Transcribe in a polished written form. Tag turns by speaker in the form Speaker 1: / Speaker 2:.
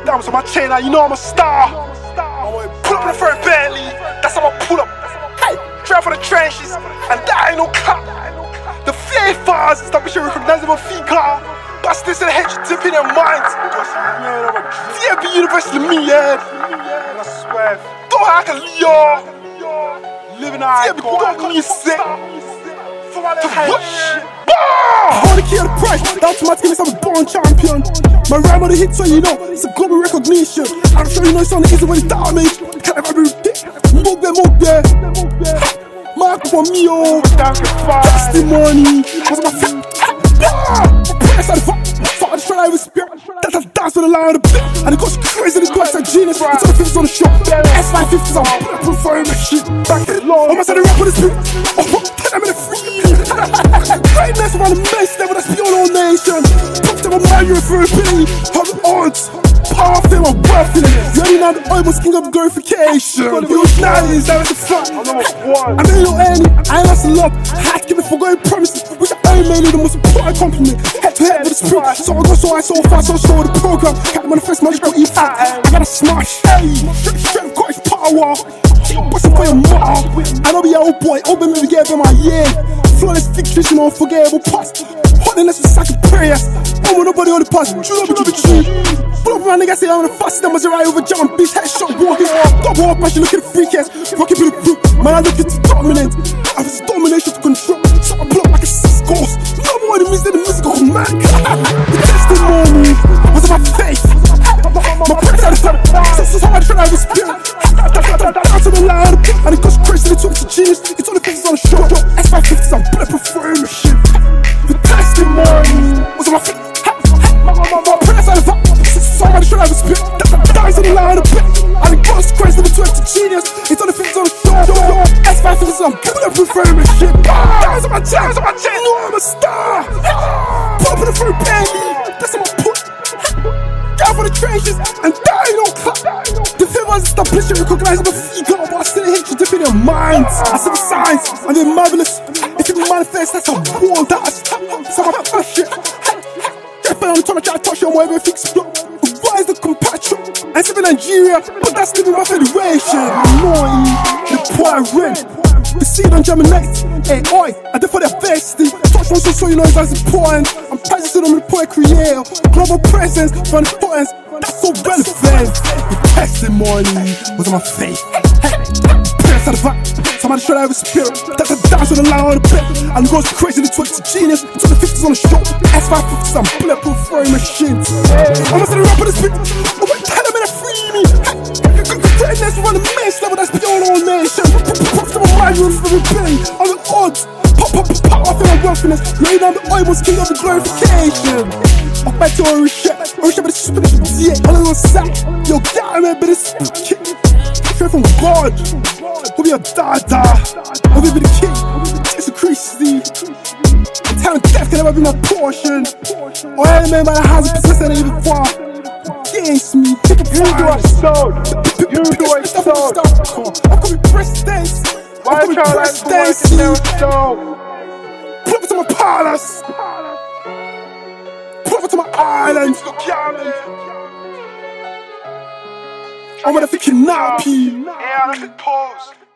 Speaker 1: Diamonds on my chain, now you know I'm a star. Pull up in the front Bentley, that's how I pull up. Hey, drive for the trenches, and that ain't no cap. The fear fires, stop me recognizable feet car. Bust this and hate you dip in their minds. DMB University, me, yeah. I swear. Don't act like Leo. Living out, don't me sick. For my little shit. I wanna keep the price, that's automatically I'm a born champion. My rhyme on the hit, so you know it's a global recognition. I'm sure you know it's on the easy when it's damage. Can't have every dick. Move there. Mark for me, oh. Testimony. Cause my feet. Press out the fuck. I just try to spirit. That's a dance with the line on the bit. And it goes crazy, this guy's like genius. It's on the 50s on the show. S550s, I'm bulletproof for my shit. Back it low. Almost had a rap with the spirit. Oh, 10 minutes free. Greatness around the mace level, that's beyond all nation. Talk to my mind, you're for a penny. Have the odds. Power, fame, I'm worth in it. You already know the oil was king of glorification. You was 90s, that was the fuck. I know you know any, I ain't lost a lot. I had to give it for going promises, which I mainly the most important compliment. Head to head with the spirit. So I go so I so fast, so slow with the program. Can't manifest magical E5. I gotta smash, hey. Strength got its power. What's up for your mom? I know be your old boy, open me, get them my year. Flawless victories, you know, unforgettable past. Holiness is like a prayer. I want nobody on the past. You know, be the truth. Pull up my nigga, say I'm the fastest. I'm a right over John Beast, headshot, walking. Double up, I should look at the free cast. Rocking for the group. Man, I look at the dominant. I have this domination to control. So I blow up like a ghost. No more than me than the musical man. The testimony was of my faith. My prayers are the time. This is how I try to spirit. Down to the line, and it goes crazy. They talk to genius. It's all the faces on the show. S550s, I'm bulletproof for my shit. The testimony was on my feet. My prayers are the time. This is how I try to spirit. Down to the line, and it goes crazy. They talk to genius. It's all the faces on the show. S550s, I'm bulletproof for my shit. Down to my chain, you know I'm a star. Pop in the front Bentley, that's how I put. Down for the trenches, and die no clap. The favours established and recognized the figure, but I still hate you deep in your minds. I see the signs, and they're marvelous. If it manifests, that's a wall that I stop. So I push it. Get on the time I try to touch you, wherever it explode. Why is the compatriot? I live in Nigeria, but that's living my federation. Annoying, the poor rent. The seed on Germinate, hey oi, I did for their bestie. Touch one so you know it's as important. I'm present to them with the poet creator. Global presence, from importance, that's so relevant. The testimony was on my face. Prayers out of that, somebody showed I have a spirit. That's a dance with the line on the bed. And it goes crazy, they twist to genius. It's on the 50s on the show. S550s, I'm bulletproof throwing machines. Almost at the rap of the spit. Oh my God, I'm gonna free me. Greatness around the mace level, that's beyond all nation. Props to my mind, you're for the belly. On the odds, pop, I feel my wealthiness. Laying down the oil was king of the glorification. Off back to Orisha, but it's super yeah. All I know is that, yo, God, man, but it's kick. Straight from God, who be a dada, who be the king, Jesus Christ. Talent death can never be my portion. Or any man by the house of possession ain't even far. Against me, take a fire. You do it so. I'm coming presidents. I'm coming presidents. Pull up to my palace. Pull up to my island. I'm gonna think nappy.